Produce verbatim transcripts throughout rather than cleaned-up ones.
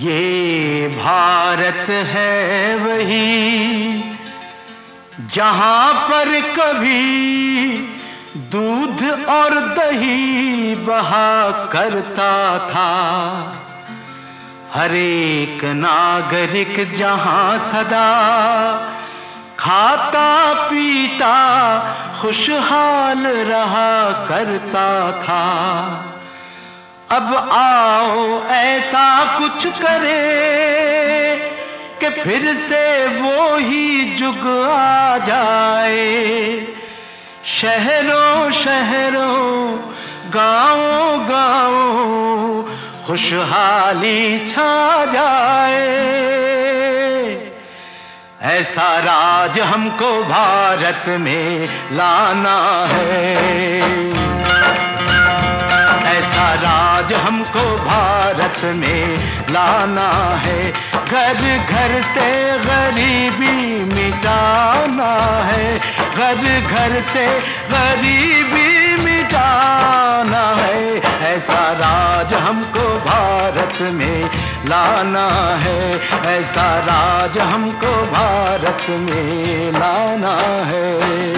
ये भारत है वही जहां पर कभी दूध और दही बहा करता था। हर एक नागरिक जहां सदा खाता पीता खुशहाल रहा करता था। अब आओ ऐसा कुछ करे कि फिर से वो ही जुग आ जाए। शहरों शहरों गांवों गांवों खुशहाली छा जाए। ऐसा राज हमको भारत में लाना है। ऐसा राज हमको भारत में लाना है। घर घर से गरीबी मिटाना है। घर घर से गरीबी मिटाना है। ऐसा राज हमको भारत में लाना है। ऐसा राज हमको भारत में लाना है।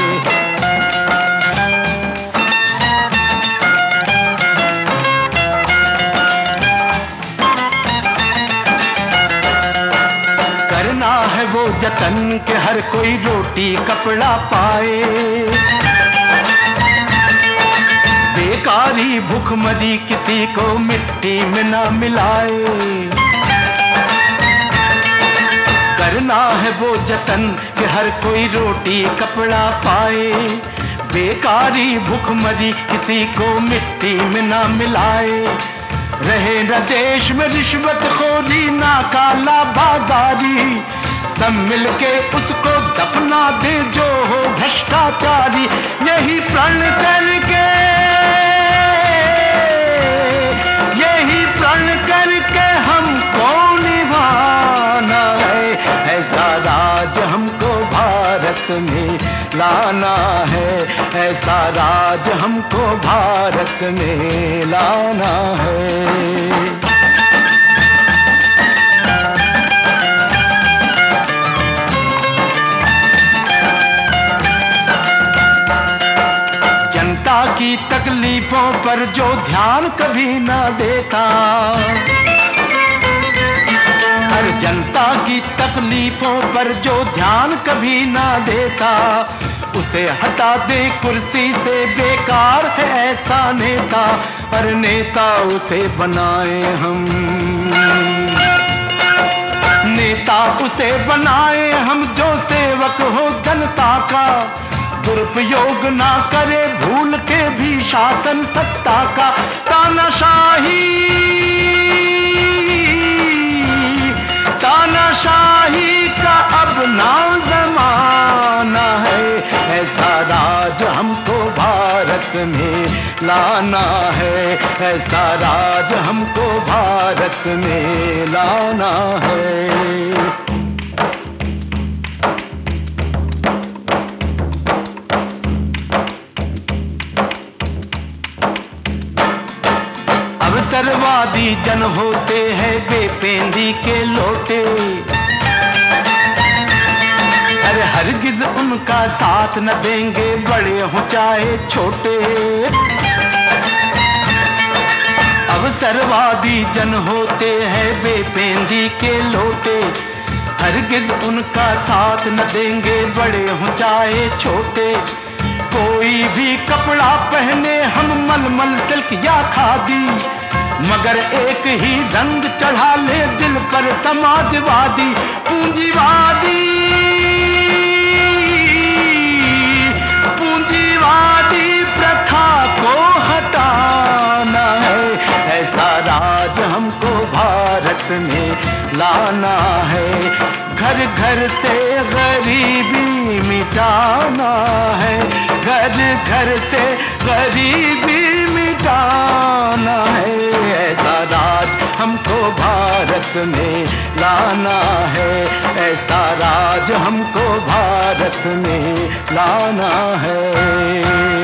है वो जतन के हर कोई रोटी कपड़ा पाए। बेकारी भूखमरी किसी को मिट्टी में ना मिलाए। करना है वो जतन कि हर कोई रोटी कपड़ा पाए। बेकारी भूखमरी किसी को मिट्टी में ना मिलाए। रहे न देश में रिश्वत खोरी ना काला बाजारी। सब मिलके उसको दफना दे जो हो भ्रष्टाचारी। यही प्रण करके यही प्रण करके हमको निभाना है। ऐसा राज हमको भारत में लाना है। ऐसा राज हमको भारत में लाना है। जनता की तकलीफों पर जो ध्यान कभी ना देता। हर जनता की तकलीफों पर जो ध्यान कभी ना देता। उसे हटा दे कुर्सी से बेकार है ऐसा नेता। पर नेता उसे बनाए हम। नेता उसे बनाए हम जो सेवक हो जनता का। दुरुपयोग ना करे भूल के भी शासन सत्ता का। तानाशाही तानाशाही का अब ना जमाना है। ऐसा राज हमको भारत में लाना है। ऐसा राज हमको भारत में लाना है। अवसरवादी जन होते हैं बेपेंदी के लोटे। अरे हरगिज उनका साथ न देंगे बड़े हो चाहे छोटे। अवसरवादी जन होते हैं बेपेंदी के लोटे। हरगिज उनका साथ न देंगे बड़े हो चाहे छोटे। कोई भी कपड़ा पहने हम मलमल सिल्क या खादी। मगर एक ही रंग चढ़ा ले दिल पर समाजवादी पूंजीवादी। पूंजीवादी प्रथा को हटाना है। ऐसा राज हमको भारत में लाना है। घर घर से गरीबी मिटाना है। घर घर से गरीबी मिटाना है। ऐसा राज हमको भारत में लाना है। ऐसा राज हमको भारत में लाना है।